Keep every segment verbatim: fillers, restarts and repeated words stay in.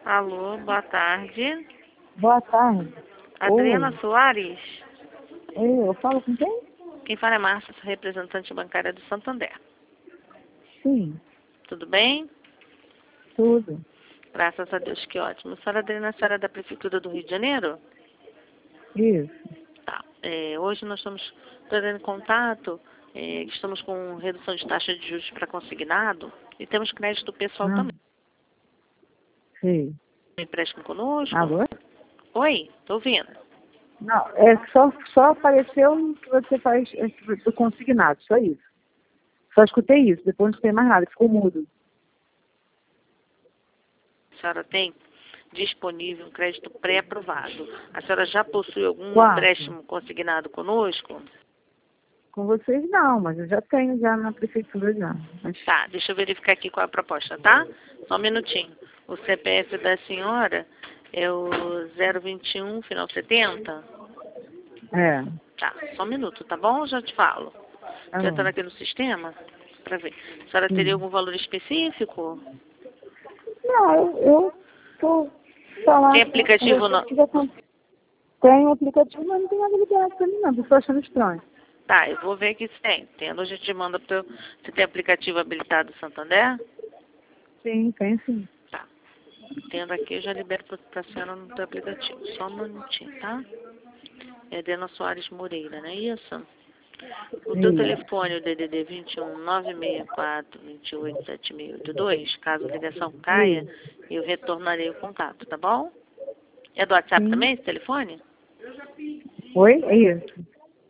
Alô, boa tarde. Boa tarde. Adriana Oi. Soares? Ei, eu falo com quem? Quem fala é Márcia, sou representante bancária do Santander. Sim, Tudo bem? tudo. Graças a Deus, que ótimo. A senhora Adriana, a senhora é da Prefeitura do Rio de Janeiro? Isso. Tá. É, hoje nós estamos trazendo contato, é, estamos com redução de taxa de juros para consignado e temos crédito pessoal Ah, também. sim. Empréstimo conosco? Alô? Oi, tô ouvindo. Não, é só, só apareceu que você faz é, do consignado, só isso. Só escutei isso, depois não tem mais nada, ficou mudo. A senhora tem disponível um crédito pré-aprovado. A senhora já possui algum Quanto? empréstimo consignado conosco? Com vocês não, mas eu já tenho já na prefeitura já. Mas, Tá, deixa eu verificar aqui qual é a proposta, tá? Só um minutinho. O C P F da senhora é o zero vinte e um, final setenta? é, Tá, só um minuto, tá bom? Já te falo. tá Já bom. entrando aqui no sistema para ver. A senhora teria Sim. algum valor específico? Não, eu, eu tô Tem falar com aplicativo vocês no... que já tem, tem um aplicativo, mas não tem nada liberado pra mim não, tô só achando estranho. Tá, eu vou ver aqui se tem. Tendo, a gente manda para se tem aplicativo habilitado Santander? Sim, tem sim. Tá. Tendo aqui, eu já libero para a senhora no teu aplicativo. Só um minutinho, tá? É Dena Soares Moreira, não é isso? O teu Isso. telefone, o D D D vinte e um, nove seis quatro, dois oito, sete seis oito dois, caso a ligação caia, Isso. eu retornarei o contato, tá bom? É do WhatsApp Sim. também, esse telefone? Oi? É isso.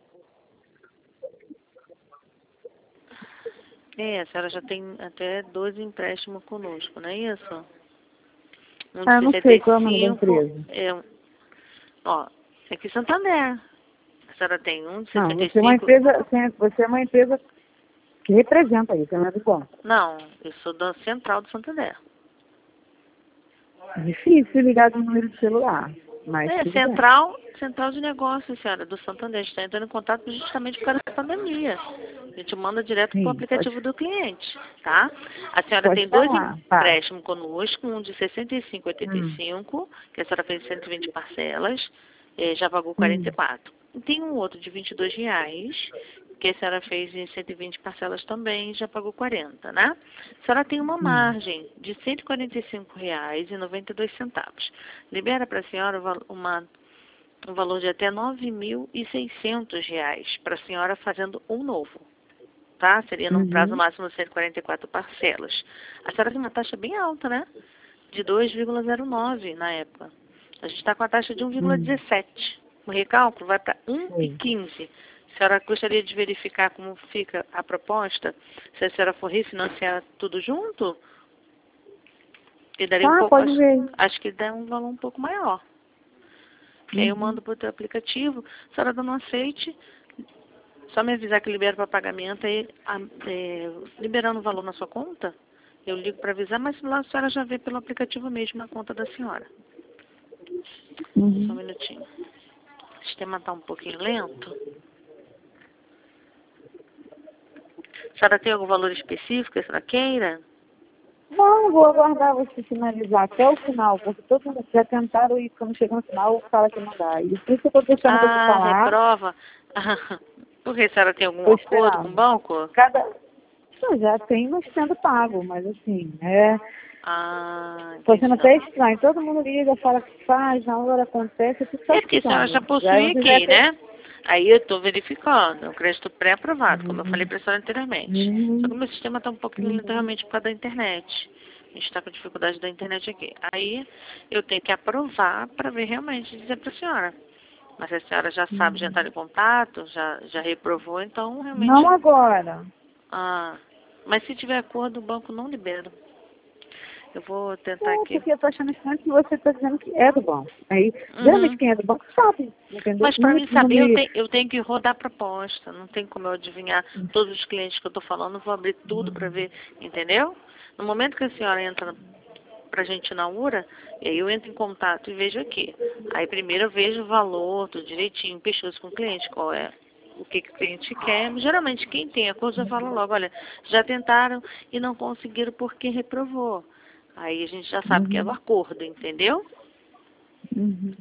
É, a senhora já tem até doze empréstimos conosco, não é isso? Um de Ah, eu não sessenta sei e qual é o nome da cinco, empresa. é, um- ó, é aqui em Santander. A senhora tem um de Não, sessenta e você é uma cinco. empresa, você é uma empresa que representa isso, não é do banco. Não, eu sou da Central do Santander. Difícil ligar do número de celular, mas É, tudo bem. central, central de negócios, senhora, do Santander. A gente está entrando em contato justamente por causa da pandemia. A gente manda direto para o Sim, pode, aplicativo do cliente, tá? A senhora pode tem dois falar. Tá. empréstimos conosco, um de sessenta e cinco vírgula oitenta Hum, e cinco, que a senhora fez cento e vinte parcelas, eh, já pagou quarenta e hum, quatro. E tem um outro de vinte e dois reais, que a senhora fez em cento e vinte parcelas também, já pagou quarenta, né? A senhora tem uma hum, margem de cento e quarenta e cinco reais e noventa e dois centavos. Libera para a senhora uma, um valor de até nove mil e seiscentos reais para a senhora fazendo um novo, tá? Seria num prazo uhum, máximo de cento e quarenta e quatro parcelas. A senhora tem uma taxa bem alta, né? De dois vírgula zero nove na época. A gente está com a taxa de um vírgula hum, dezessete. O recálculo vai para um vírgula sei. quinze. A senhora gostaria de verificar como fica a proposta? Se a senhora for refinanciar tudo junto, e daria um Tá, pouco, pode acho, ver. acho que dá um valor um pouco maior. Que aí eu Uhum, mando para o teu aplicativo, a senhora dando um aceite, só me avisar que libera para pagamento, aí a, é, liberando o valor na sua conta, eu ligo para avisar, mas lá a senhora já vê pelo aplicativo mesmo na conta da senhora. Só um uhum. minutinho. O sistema está um pouquinho lento. A senhora tem algum valor específico que a senhora queira? Não, vou aguardar você finalizar até o final, porque todo mundo já tentaram e quando chega no final fala que não dá. E por isso eu estou deixando você Ah, falar, reprova. Por que a senhora tem algum estou acordo com o esperando. banco? Cada. Eu já tenho, mas sendo pago, mas assim, é. Ah, Estou entendi. sendo Não. até estranho. Todo mundo liga, fala que faz, na hora acontece, eu fico só É porque a senhora já escutando. Já possui você já aqui, fez. né? Aí eu estou verificando, o crédito pré-aprovado, como eu falei Uhum, para a senhora anteriormente. Só que uhum, o meu sistema está um pouquinho lento uhum, realmente por causa da internet. A gente está com dificuldade da internet aqui. Aí eu tenho que aprovar para ver realmente, dizer para a senhora. Mas se a senhora já sabe, já uhum. está em contato, já, já reprovou, então Não realmente... agora. Ah, mas se tiver acordo, o banco não libera. Eu vou tentar É, aqui. porque eu tô achando estranho que você está dizendo que é do banco. Aí, geralmente Uhum. quem é do banco sabe, entendeu? Mas Não para me, mim não saber, eu, me, te, eu tenho que rodar a proposta. Não tem como eu adivinhar todos os clientes que eu estou falando. Eu vou abrir tudo para ver, entendeu? No momento que a senhora entra para a gente na URA, e aí eu entro em contato e vejo aqui. Aí primeiro eu vejo o valor, tudo direitinho, pesquiso com o cliente, qual é o que, que o cliente quer. Geralmente quem tem a coisa já fala logo, olha, já tentaram e não conseguiram porque reprovou. Aí a gente já sabe Uhum. que é o acordo, entendeu? Uhum.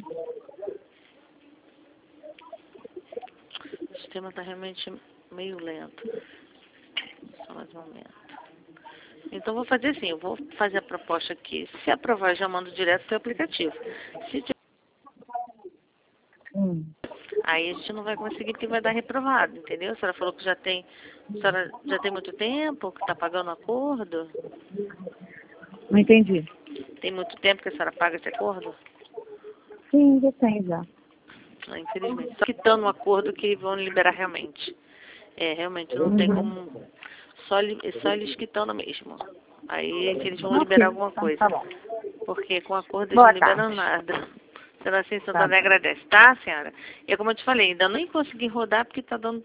O sistema está realmente meio lento. Só mais um momento. Então, vou fazer assim, eu vou fazer a proposta aqui. Se aprovar, eu já mando direto para o aplicativo. Se tiver, Hum. aí a gente não vai conseguir porque vai dar reprovado, entendeu? A senhora falou que já tem, a senhora já tem muito tempo que está pagando o acordo. Não entendi. Tem muito tempo que a senhora paga esse acordo? Sim, já tem já. Ah, infelizmente. Só quitando o acordo que vão liberar realmente. É, realmente, não tem Uhum. como... Só, li- só eles quitando mesmo. Aí que eles vão Ok, liberar alguma então coisa. tá bom. Porque com acordo eles Boa não liberam tarde. nada. Sendo assim, Tá Santana bom. agradece, tá, senhora? E como eu te falei, ainda nem consegui rodar porque tá dando